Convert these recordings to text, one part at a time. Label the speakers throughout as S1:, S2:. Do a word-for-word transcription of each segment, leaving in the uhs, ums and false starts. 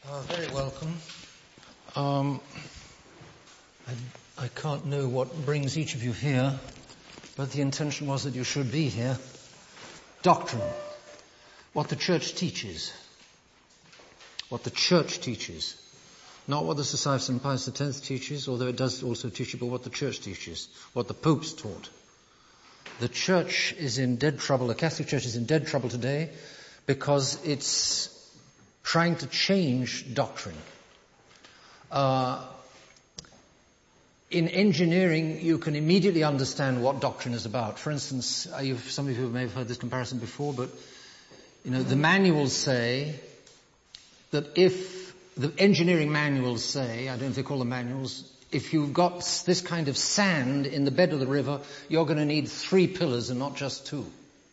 S1: Uh, very welcome. Um, I, I can't know what brings each of you here, but the intention was that you should be here. Doctrine. What the church teaches. What the church teaches. Not what the Society of Saint Pius X teaches, although it does also teach you, but what the church teaches. What the popes taught. The church is in dead trouble, the Catholic Church is in dead trouble today because it's trying to change doctrine. Uh, in engineering, you can immediately understand what doctrine is about. For instance, you've, some of you may have heard this comparison before, but you know, the manuals say that if the engineering manuals say, I don't know if they call them manuals, if you've got this kind of sand in the bed of the river, you're going to need three pillars and not just two.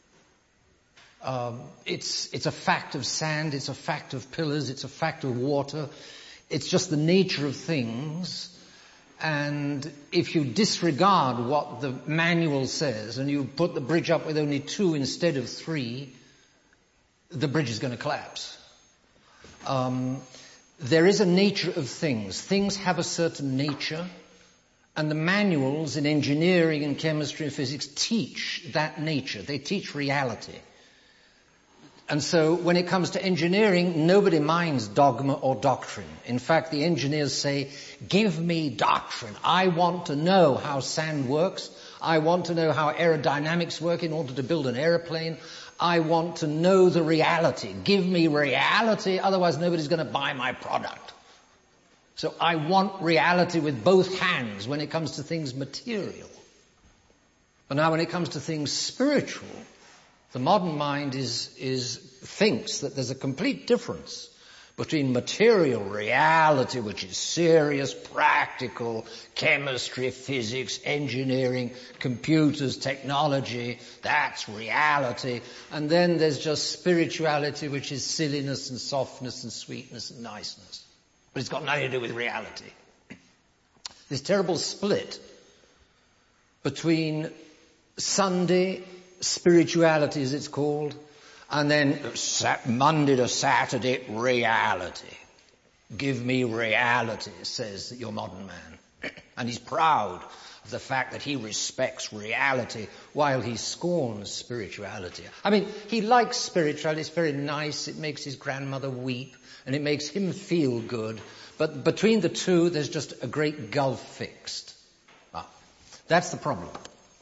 S1: Um, it's, it's a fact of sand, it's a fact of pillars, it's a fact of water. It's just the nature of things. And if you disregard what the manual says and you put the bridge up with only two instead of three, the bridge is going to collapse. Um, there is a nature of things. Things have a certain nature. And the manuals in engineering and chemistry and physics teach that nature. They teach reality. And so when it comes to engineering, nobody minds dogma or doctrine. In fact, the engineers say, give me doctrine. I want to know how sand works. I want to know how aerodynamics work in order to build an airplane. I want to know the reality. Give me reality, otherwise nobody's going to buy my product. So I want reality with both hands when it comes to things material. But now when it comes to things spiritual, the modern mind is, is, thinks that there's a complete difference between material reality, which is serious, practical, chemistry, physics, engineering, computers, technology, that's reality. And then there's just spirituality, which is silliness and softness and sweetness and niceness. But it's got nothing to do with reality. This terrible split between Sunday spirituality, as it's called, and then Monday to Saturday, reality. Give me reality, says your modern man. And he's proud of the fact that he respects reality while he scorns spirituality. I mean, he likes spirituality, it's very nice, it makes his grandmother weep, and it makes him feel good. But between the two, there's just a great gulf fixed. Well, that's the problem.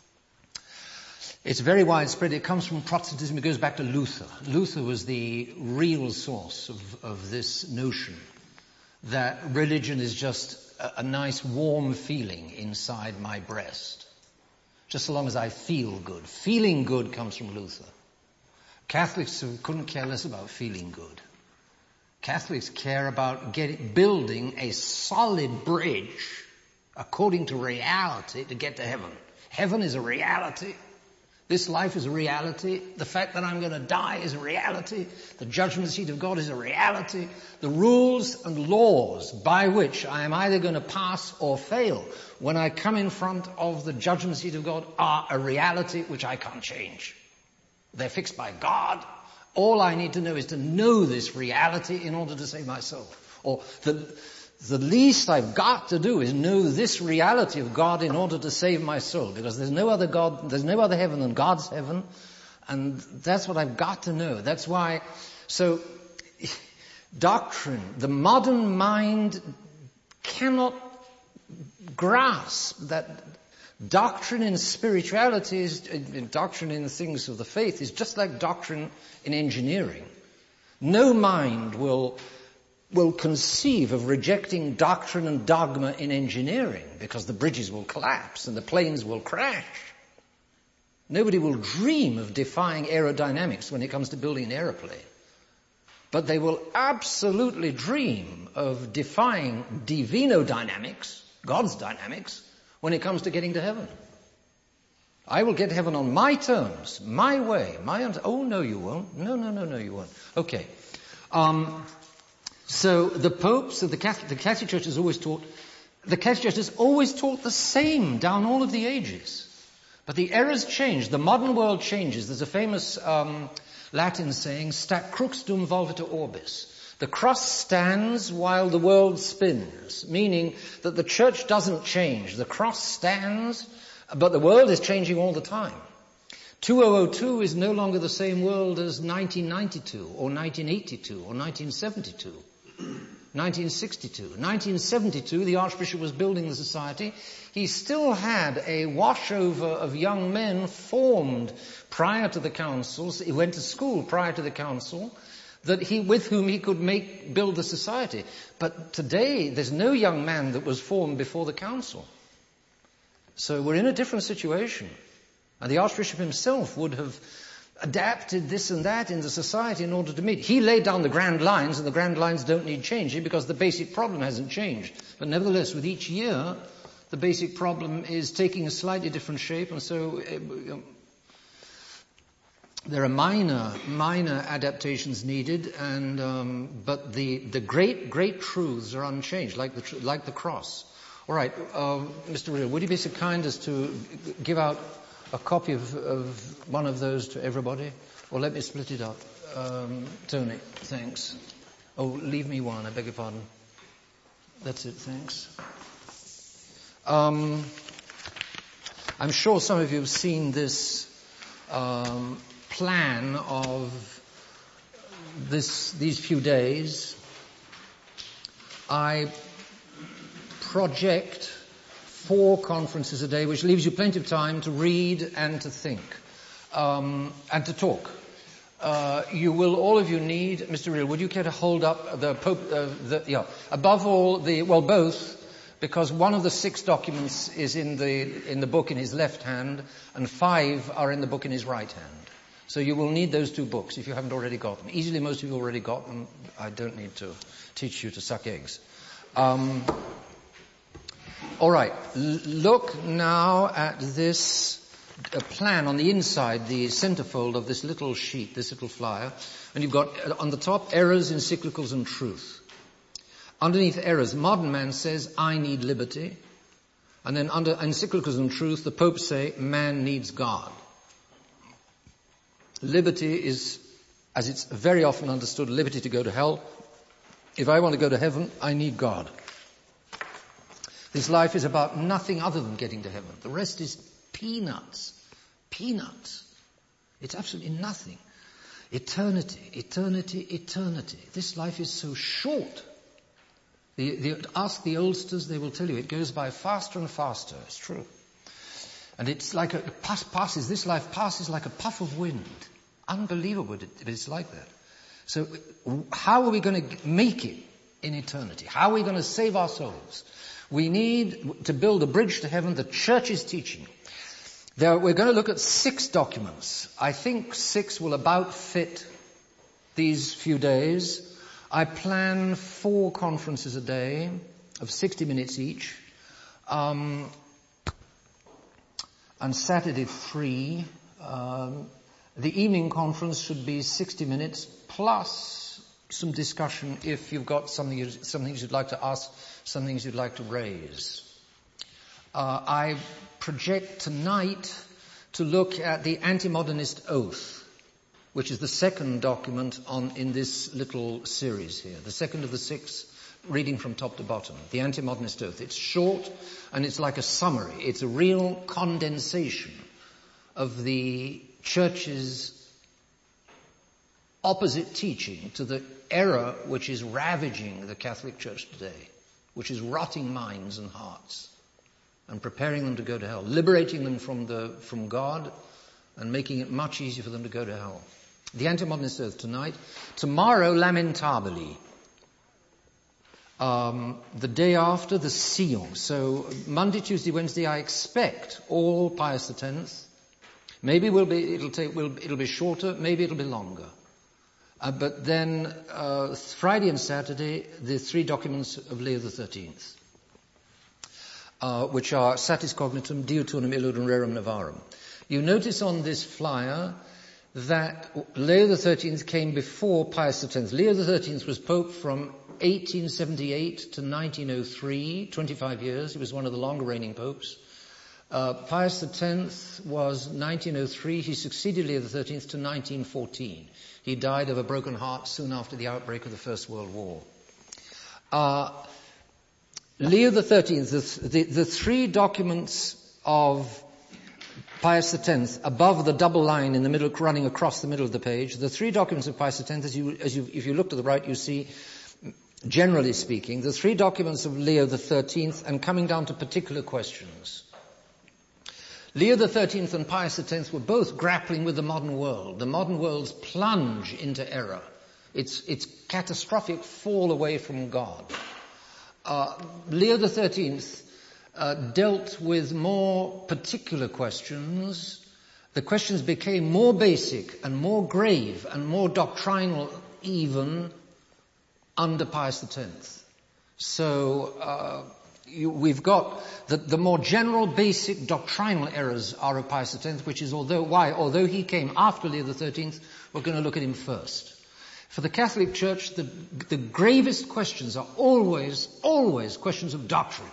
S1: It's very widespread. It comes from Protestantism. It goes back to Luther. Luther was the real source of, of this notion that religion is just a, a nice warm feeling inside my breast. Just so long as I feel good. Feeling good comes from Luther. Catholics couldn't care less about feeling good. Catholics care about getting, building a solid bridge according to reality to get to heaven. Heaven is a reality. This life is a reality. The fact that I'm going to die is a reality. The judgment seat of God is a reality. The rules and laws by which I am either going to pass or fail when I come in front of the judgment seat of God are a reality which I can't change. They're fixed by God. All I need to know is to know this reality in order to save my soul. Or the, the least I've got to do is know this reality of God in order to save my soul. Because there's no other God, there's no other heaven than God's heaven. And that's what I've got to know. That's why, so, doctrine, the modern mind cannot grasp that doctrine in spirituality is, doctrine in the things of the faith is just like doctrine in engineering. No mind will, will conceive of rejecting doctrine and dogma in engineering because the bridges will collapse and the planes will crash. Nobody will dream of defying aerodynamics when it comes to building an aeroplane. But they will absolutely dream of defying divino dynamics, God's dynamics, when it comes to getting to heaven. I will get to heaven on my terms, my way, my... Un- oh, no, you won't. No, no, no, no, you won't. Okay. Um, so the popes of the Catholic, the Catholic Church has always taught, the Catholic Church has always taught the same down all of the ages. But the era's changed. The modern world changes. There's a famous um, Latin saying, "Stat crux dum volvita orbis." The cross stands while the world spins, meaning that the church doesn't change. The cross stands, but the world is changing all the time. two thousand two is no longer the same world as nineteen ninety-two or nineteen eighty-two or nineteen seventy-two, nineteen sixty-two. nineteen seventy-two, the Archbishop was building the society. He still had a washover of young men formed prior to the councils. He went to school prior to the council, that he, with whom he could make, build the society. But today, there's no young man that was formed before the council. So we're in a different situation. And the Archbishop himself would have adapted this and that in the society in order to meet. He laid down the grand lines, and the grand lines don't need changing because the basic problem hasn't changed. But nevertheless, with each year, the basic problem is taking a slightly different shape, and so uh, there are minor, minor adaptations needed, and um, but the the great, great truths are unchanged, like the tr- like the cross. All right, uh, Mister Real, would you be so kind as to give out a copy of, of one of those to everybody? Or let me split it up. Um, Tony, thanks. Oh, leave me one, I beg your pardon. That's it, thanks. Um, I'm sure some of you have seen this um, plan of this these few days. I project four conferences a day, which leaves you plenty of time to read and to think, um, and to talk. Uh, you will, all of you need, Mister Real, would you care to hold up the Pope, uh, the, yeah, above all the, well, both, because one of the six documents is in the, in the book in his left hand, and five are in the book in his right hand. So you will need those two books if you haven't already got them. Easily most of you already got them. I don't need to teach you to suck eggs. Um, all right. L- look now at this uh, plan on the inside, the centerfold of this little sheet, this little flyer. And you've got uh, on the top, errors, encyclicals, and truth. Underneath errors, modern man says, I need liberty. And then under encyclicals and truth, the popes say, man needs God. Liberty is, as it's very often understood, liberty to go to hell. If I want to go to heaven, I need God. This life is about nothing other than getting to heaven. The rest is peanuts. Peanuts. It's absolutely nothing. Eternity, eternity, eternity. This life is so short. The, the, ask the oldsters, they will tell you it goes by faster and faster. It's true. And it's like a, it pass, passes, this life passes like a puff of wind. Unbelievable, but it's like that. So how are we going to make it in eternity? How are we going to save our souls? We need to build a bridge to heaven. The church is teaching. There, we're going to look at six documents. I think six will about fit these few days. I plan four conferences a day of sixty minutes each. Um, and Saturday three. Um, the evening conference should be sixty minutes plus some discussion if you've got something, you, some things you'd like to ask, some things you'd like to raise. Uh, I project tonight to look at the Anti-Modernist Oath, which is the second document on in this little series here, the second of the six, reading from top to bottom, the Anti-Modernist Oath. It's short and it's like a summary. It's a real condensation of the Church's opposite teaching to the error which is ravaging the Catholic Church today, which is rotting minds and hearts and preparing them to go to hell, liberating them from the from God and making it much easier for them to go to hell. The Anti-Modernist Oath tonight. Tomorrow, Lamentabili. Um, the day after, the Sion. So Monday, Tuesday, Wednesday, I expect all Pius the Tenth. Maybe we'll be, it'll take, we'll, it'll be shorter, maybe it'll be longer. Uh, but then uh, Friday and Saturday, the three documents of Leo the Thirteenth, uh, which are Satis Cognitum, Diutunum Illudum Rerum Novarum. You notice on this flyer that Leo the Thirteenth came before Pius the Tenth. Leo the Thirteenth was Pope from eighteen seventy-eight to nineteen oh three, twenty-five years. He was one of the longer reigning popes. Uh, Pius X was nineteen oh three. He succeeded Leo the thirteenth to nineteen fourteen. He died of a broken heart soon after the outbreak of the First World War. Uh, Leo the thirteenth, the, the, the three documents of Pius X, above the double line in the middle, running across the middle of the page, the three documents of Pius X, as you, as you, if you look to the right, you see, generally speaking, the three documents of Leo the thirteenth, and coming down to particular questions. Leo the thirteenth and Pius X were both grappling with the modern world. The modern world's plunge into error. Its, its catastrophic fall away from God. Uh, Leo the thirteenth uh, dealt with more particular questions. The questions became more basic and more grave and more doctrinal even under Pius X. So uh, you, we've got the, the more general basic doctrinal errors are of Pius X, which is although why although he came after Leo the thirteenth, we're going to look at him first. For the Catholic Church, the, the gravest questions are always, always questions of doctrine.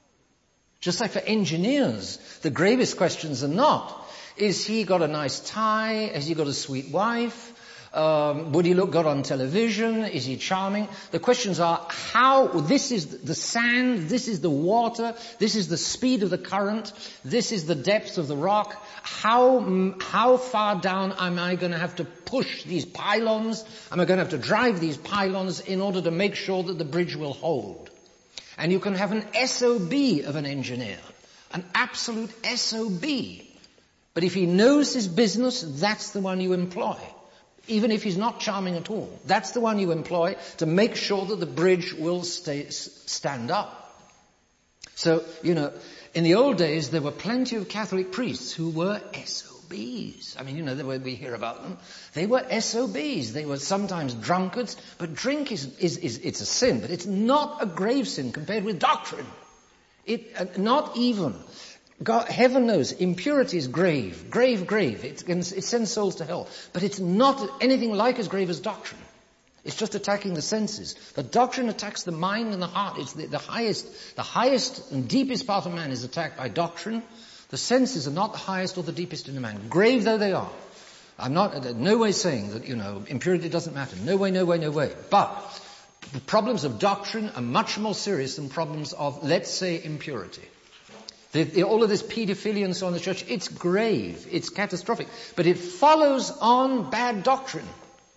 S1: Just like for engineers, the gravest questions are not, is he got a nice tie? Has he got a sweet wife? Um, would he look good on television? Is he charming? The questions are how, this is the sand, this is the water, this is the speed of the current, this is the depth of the rock. How, how far down am I going to have to push these pylons? Am I going to have to drive these pylons in order to make sure that the bridge will hold? And you can have an S O B of an engineer, an absolute S O B. But if he knows his business, that's the one you employ. Even if he's not charming at all. That's the one you employ to make sure that the bridge will stay, stand up. So, you know, in the old days, there were plenty of Catholic priests who were S O Bs. I mean, you know, the way we hear about them. They were S O Bs. They were sometimes drunkards. But drink is, is, is it's a sin, but it's not a grave sin compared with doctrine. It, uh, not even. God, heaven knows, impurity is grave, grave, grave. It, it sends souls to hell. But it's not anything like as grave as doctrine. It's just attacking the senses. But doctrine attacks the mind and the heart. It's the, the highest, the highest and deepest part of man is attacked by doctrine. The senses are not the highest or the deepest in a man, grave though they are. I'm not, in no way saying that, you know, impurity doesn't matter. No way, no way, no way. But the problems of doctrine are much more serious than problems of, let's say, impurity. The, the, all of this paedophilia and so on in the church, it's grave, it's catastrophic, but it follows on bad doctrine.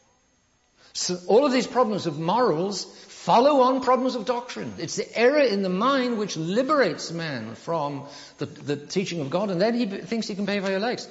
S1: So all of these problems of morals follow on problems of doctrine. It's the error in the mind which liberates man from the, the teaching of God, and then he thinks he can pay for your legs.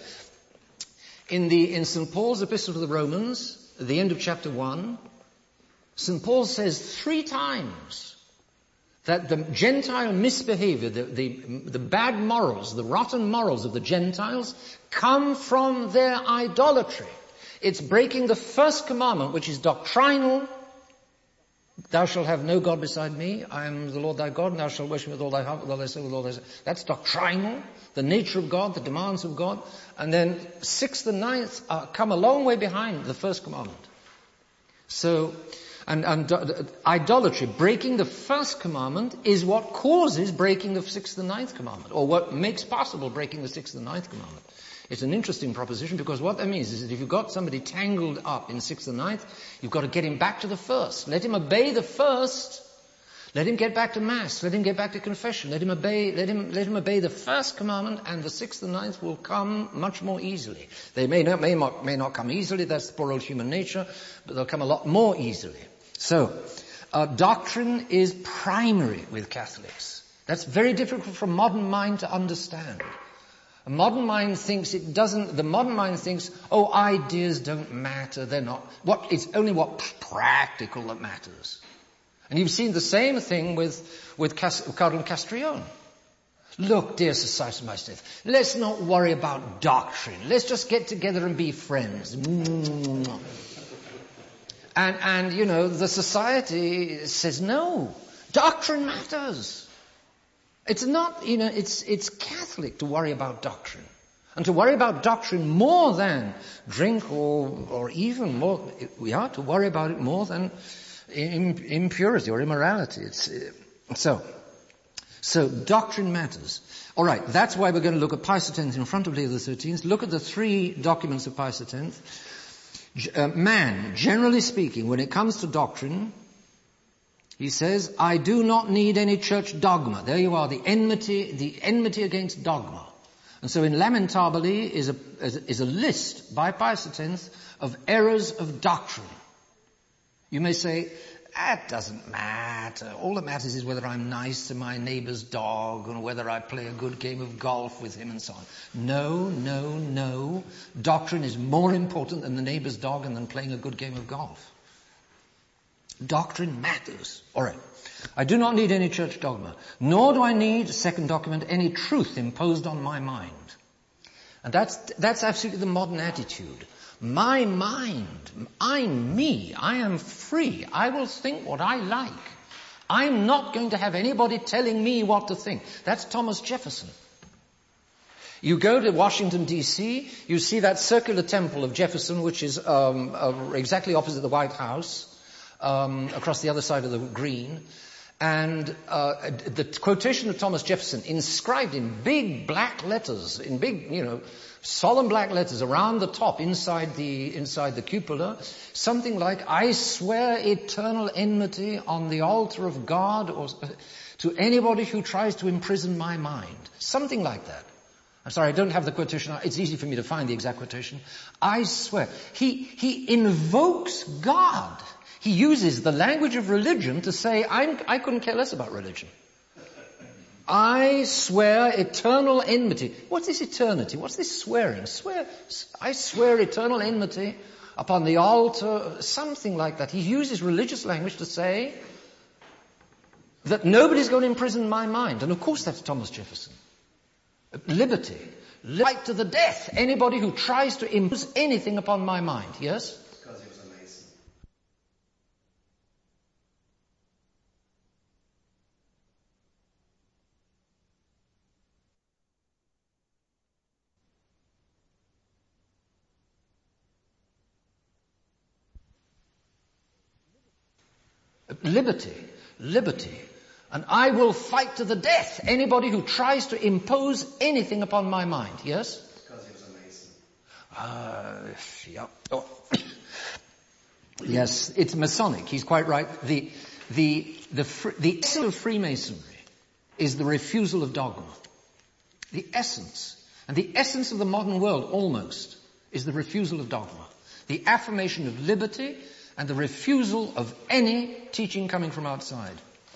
S1: In the in Saint Paul's Epistle to the Romans, at the end of chapter one, Saint Paul says three times that the Gentile misbehavior, the, the, the bad morals, the rotten morals of the Gentiles come from their idolatry. It's breaking the first commandment, which is doctrinal. Thou shalt have no God beside me. I am the Lord thy God, and thou shalt worship with all thy heart, with all thy soul, with all thy soul. That's doctrinal, the nature of God, the demands of God. And then sixth and ninth uh, come a long way behind the first commandment. So, And, and uh, idolatry, breaking the first commandment, is what causes breaking the sixth and ninth commandment, or what makes possible breaking the sixth and ninth commandment. It's an interesting proposition, because what that means is that if you've got somebody tangled up in sixth and ninth, you've got to get him back to the first. Let him obey the first. Let him get back to Mass. Let him get back to confession. Let him obey, let him, let him obey the first commandment, and the sixth and ninth will come much more easily. They may not, may not, may not come easily, that's the poor old human nature, but they'll come a lot more easily. So, uh, doctrine is primary with Catholics. That's very difficult for a modern mind to understand. A modern mind thinks it doesn't, the modern mind thinks, oh, ideas don't matter, they're not, what, it's only what's practical that matters. And you've seen the same thing with, with Cas- Cardinal Castrione. Look, dear Society of My Faith, let's not worry about doctrine. Let's just get together and be friends. And, and, you know, the society says, no, doctrine matters. It's not, you know, it's, it's Catholic to worry about doctrine. And to worry about doctrine more than drink or, or even more, we are to worry about it more than impurity or immorality. It's, so, So doctrine matters. All right, that's why we're going to look at Pius X in front of Leo the thirteenth. Look at the three documents of Pius X. Uh, man, generally speaking, when it comes to doctrine, he says, I do not need any church dogma. There you are, the enmity, the enmity against dogma. And so in Lamentabili is a, is a list by Pius X of errors of doctrine. You may say, that doesn't matter. All that matters is whether I'm nice to my neighbor's dog and whether I play a good game of golf with him and so on. No, no, no. Doctrine is more important than the neighbor's dog and than playing a good game of golf. Doctrine matters. All right. I do not need any church dogma, nor do I need, second document, any truth imposed on my mind. And that's, that's absolutely the modern attitude. My mind, I'm me, I am free, I will think what I like. I'm not going to have anybody telling me what to think. That's Thomas Jefferson. You go to Washington, D C, you see that circular temple of Jefferson, which is um, uh, exactly opposite the White House, um, across the other side of the green. And uh, the quotation of Thomas Jefferson, inscribed in big black letters, in big, you know, solemn black letters around the top, inside the inside the cupola, something like, I swear eternal enmity on the altar of God or to anybody who tries to imprison my mind. Something like that. I'm sorry, I don't have the quotation. It's easy for me to find the exact quotation. I swear. He, he invokes God. He uses the language of religion to say, I'm, I couldn't care less about religion. I swear eternal enmity. What's this eternity? What's this swearing? Swear, I swear eternal enmity upon the altar, something like that. He uses religious language to say that nobody's going to imprison my mind. And of course that's Thomas Jefferson. Liberty. Right to the death. Anybody who tries to impose anything upon my mind. Yes?
S2: Because he was a Mason.
S1: Liberty. Liberty. And I will fight to the death anybody who tries to impose anything upon my mind. Yes?
S2: Because he was a Mason.
S1: Uh, yeah. Oh. Yes, it's Masonic. He's quite right. The, the, the, the essence of Freemasonry is the refusal of dogma. The essence. And the essence of the modern world, almost, is the refusal of dogma. The affirmation of liberty and the refusal of any teaching coming from outside.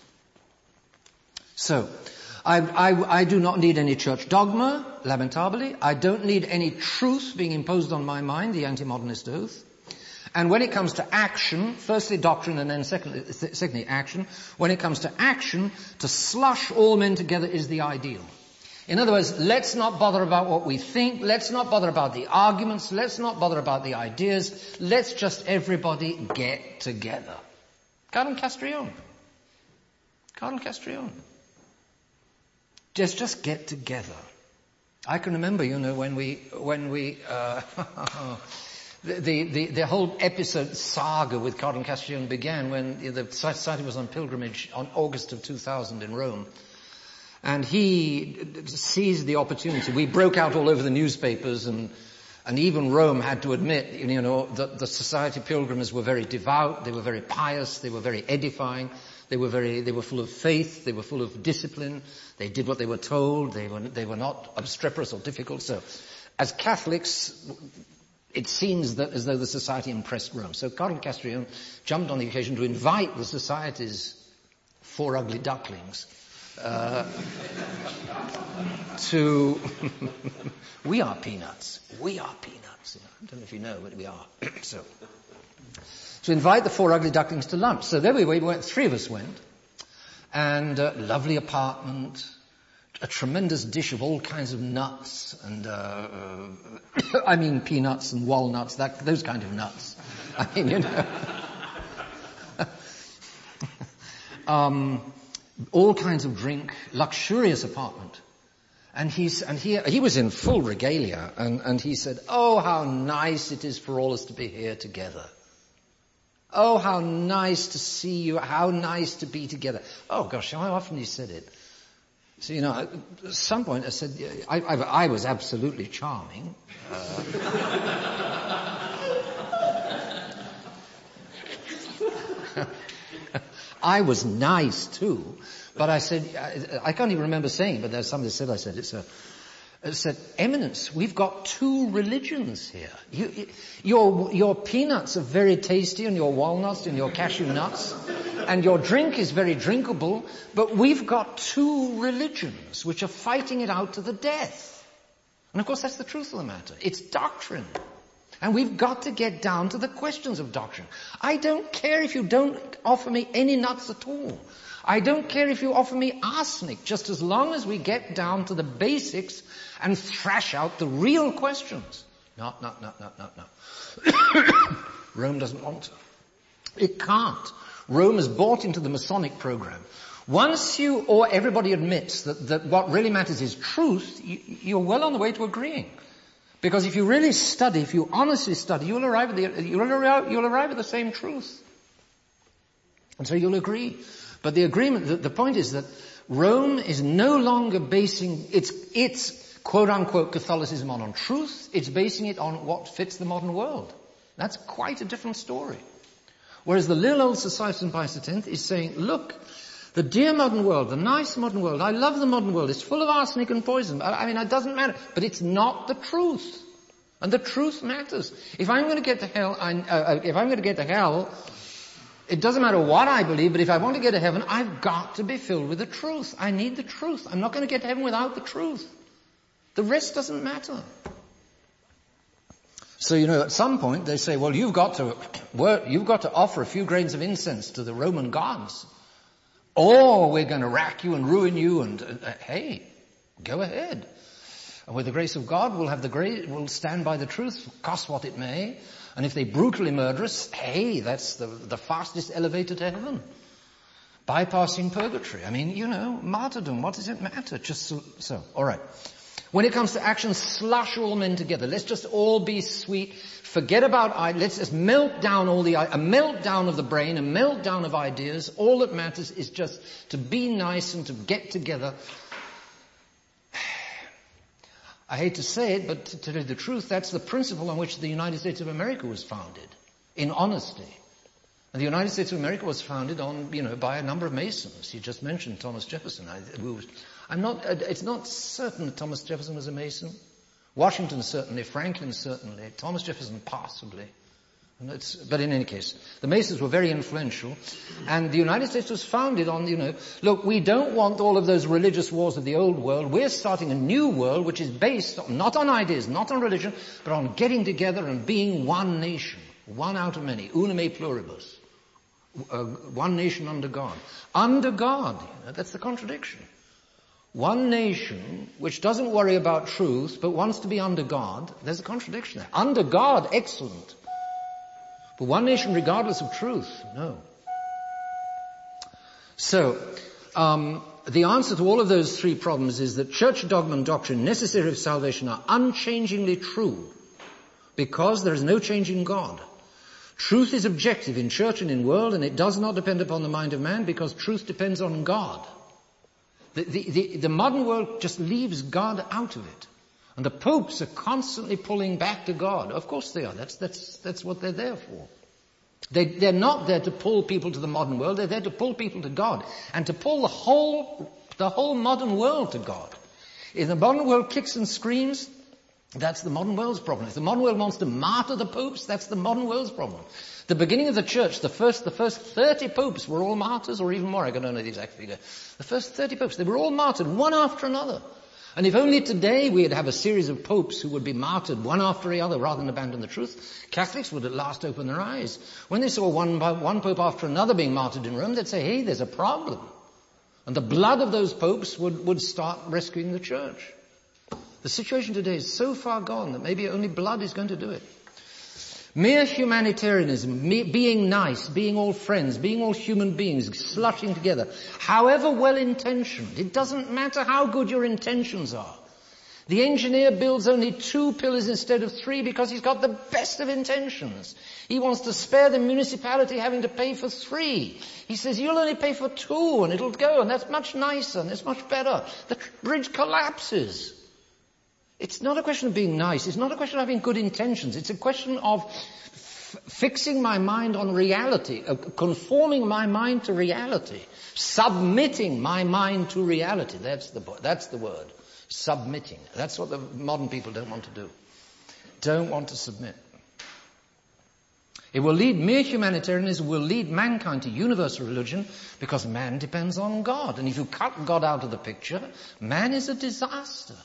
S1: So, I, I, I do not need any church dogma, Lamentabili. I don't need any truth being imposed on my mind, the anti-modernist oath. And when it comes to action, firstly doctrine and then secondly, secondly action, when it comes to action, to slush all men together is the ideal. In other words, let's not bother about what we think, let's not bother about the arguments, let's not bother about the ideas, let's just everybody get together. Cardinal Castrione. Cardinal Castrione. Just, just get together. I can remember, you know, when we, when we, uh, the, the, the, the whole episode saga with Cardinal Castrione began when the Society was on pilgrimage on August of two thousand in Rome. And he seized the opportunity. We broke out all over the newspapers and, and even Rome had to admit, you know, that the Society pilgrims were very devout, they were very pious, they were very edifying. They were very, they were full of faith, they were full of discipline, they did what they were told, they were, they were not obstreperous or difficult. So, as Catholics, it seems that as though the Society impressed Rome. So Cardinal Castrione jumped on the occasion to invite the Society's four ugly ducklings, uh, to, we are peanuts, we are peanuts. I don't know if you know, but we are. So, to invite the four ugly ducklings to lunch. So there we were, we went, three of us went, and uh, lovely apartment, a tremendous dish of all kinds of nuts, and uh, uh, I mean peanuts and walnuts, that those kind of nuts. I mean, you know, um, all kinds of drink, luxurious apartment. And he's, and he, he was in full regalia, and, and he said, "Oh, how nice it is for all us to be here together. Oh, how nice to see you, how nice to be together." Oh gosh, how often he said it. So, you know, at some point I said, I, I, I was absolutely charming. Uh, I was nice too, but I said, I, I can't even remember saying, but there's somebody said, I said, it's a, it said, Eminence, we've got two religions here. You, your, your peanuts are very tasty, and your walnuts and your cashew nuts, and your drink is very drinkable, but we've got two religions which are fighting it out to the death. And of course that's the truth of the matter. It's doctrine. And we've got to get down to the questions of doctrine. I don't care if you don't offer me any nuts at all. I don't care if you offer me arsenic, just as long as we get down to the basics and thrash out the real questions. No, no, no, no, no, no. Rome doesn't want to. It can't. Rome is bought into the Masonic program. Once you, or everybody admits that, that what really matters is truth, you, you're well on the way to agreeing. Because if you really study, if you honestly study, you'll arrive at the, you'll arrive, you'll arrive at the same truth. And so you'll agree. But the agreement, the, the point is that Rome is no longer basing its, its quote-unquote Catholicism on, on truth. It's basing it on what fits the modern world. That's quite a different story. Whereas the little old Society of Saint Pius X is saying, look, the dear modern world, the nice modern world, I love the modern world, it's full of arsenic and poison. I, I mean, it doesn't matter. But it's not the truth. And the truth matters. If I'm going to get to hell, I, uh, if I'm going to get to hell, it doesn't matter what I believe, but if I want to get to heaven, I've got to be filled with the truth. I need the truth. I'm not going to get to heaven without the truth. The rest doesn't matter. So, you know, at some point they say, well, you've got to, work, you've got to offer a few grains of incense to the Roman gods, or we're going to rack you and ruin you, and, uh, hey, go ahead. And with the grace of God, we'll have the great, we'll stand by the truth, cost what it may. And if they brutally murder us, hey, that's the, the fastest elevator to heaven. Bypassing purgatory. I mean, you know, martyrdom, what does it matter? Just so, so. All right. When it comes to action, slush all men together. Let's just all be sweet. Forget about, let's just melt down all the, a meltdown of the brain, a meltdown of ideas. All that matters is just to be nice and to get together. I hate to say it, but to tell you the truth, that's the principle on which the United States of America was founded, in honesty. And the United States of America was founded on, you know, by a number of Masons. You just mentioned Thomas Jefferson. I, I'm not, it's not certain that Thomas Jefferson was a Mason. Washington certainly, Franklin certainly, Thomas Jefferson possibly. And it's, but in any case, the Masons were very influential, and the United States was founded on, you know, look, we don't want all of those religious wars of the old world. We're starting a new world which is based on, not on ideas, not on religion, but on getting together and being one nation, one out of many, unum et pluribus, uh, one nation under God. Under God, you know, that's the contradiction. One nation which doesn't worry about truth but wants to be under God, there's a contradiction there. Under God, excellent. But one nation regardless of truth, no. So, um, the answer to all of those three problems is that church dogma and doctrine necessary of salvation are unchangingly true because there is no change in God. Truth is objective in church and in world, and it does not depend upon the mind of man because truth depends on God. The, the, the, the modern world just leaves God out of it. And the popes are constantly pulling back to God. Of course they are. That's, that's, that's what they're there for. They, they're not there to pull people to the modern world. They're there to pull people to God. And to pull the whole, the whole modern world to God. If the modern world kicks and screams, that's the modern world's problem. If the modern world wants to martyr the popes, that's the modern world's problem. The beginning of the church, the first, the first thirty popes were all martyrs, or even more, I don't know the exact figure. The first thirty popes, they were all martyred, one after another. And if only today we'd have a series of popes who would be martyred one after the other rather than abandon the truth, Catholics would at last open their eyes. When they saw one, one pope after another being martyred in Rome, they'd say, hey, there's a problem. And the blood of those popes would, would start rescuing the church. The situation today is so far gone that maybe only blood is going to do it. Mere humanitarianism, me, being nice, being all friends, being all human beings, slushing together, however well-intentioned, it doesn't matter how good your intentions are. The engineer builds only two pillars instead of three because he's got the best of intentions. He wants to spare the municipality having to pay for three. He says, you'll only pay for two and it'll go, and that's much nicer and it's much better. The bridge collapses. It's not a question of being nice. It's not a question of having good intentions. It's a question of f- fixing my mind on reality, uh, conforming my mind to reality, submitting my mind to reality. That's the, that's the word. Submitting. That's what the modern people don't want to do. Don't want to submit. It will lead, mere humanitarianism will lead mankind to universal religion because man depends on God. And if you cut God out of the picture, man is a disaster.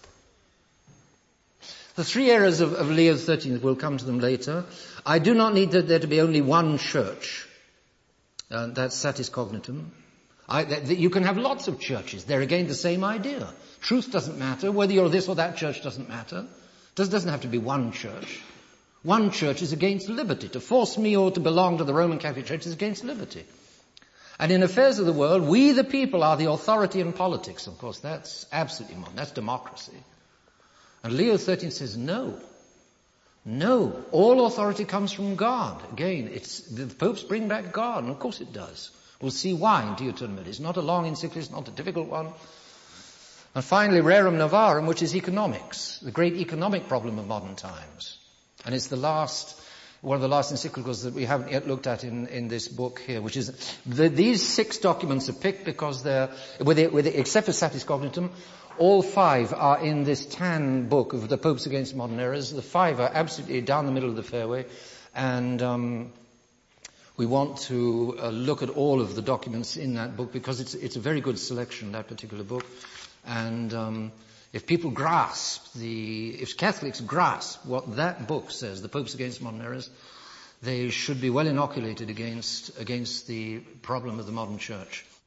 S1: The three errors of, of Leo the thirteenth, we'll come to them later. I do not need there to be only one church. Uh, that's satis cognitum. I, that, that you can have lots of churches. They're again the same idea. Truth doesn't matter. Whether you're this or that church doesn't matter. It doesn't have to be one church. One church is against liberty. To force me or to belong to the Roman Catholic Church is against liberty. And in affairs of the world, we the people are the authority in politics. Of course, that's absolutely modern. That's democracy. And Leo the thirteenth says, no. No. All authority comes from God. Again, it's the popes bring back God, and of course it does. We'll see why in Dio Turn Mihi. It's not a long encyclical, it's not a difficult one. And finally, Rerum Novarum, which is economics, the great economic problem of modern times. And it's the last, one of the last encyclicals that we haven't yet looked at in, in this book here, which is, the, these six documents are picked because they're, with the, with the, except for Satis Cognitum, all five are in this tan book of the Popes Against Modern Errors. The five are absolutely down the middle of the fairway. And, um, we want to uh, look at all of the documents in that book because it's, it's a very good selection, that particular book. And um, if people grasp the, if Catholics grasp what that book says, the Popes Against Modern Errors, they should be well inoculated against, against the problem of the modern church.